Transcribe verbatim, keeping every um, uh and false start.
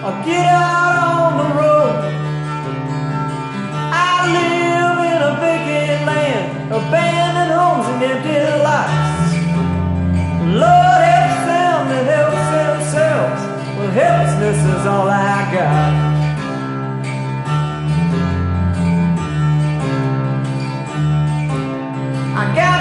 I'll get out on the road. I live in a vacant land, abandoned homes and empty lots. Lord helps them that helps themselves. Well, helplessness is all I got. I got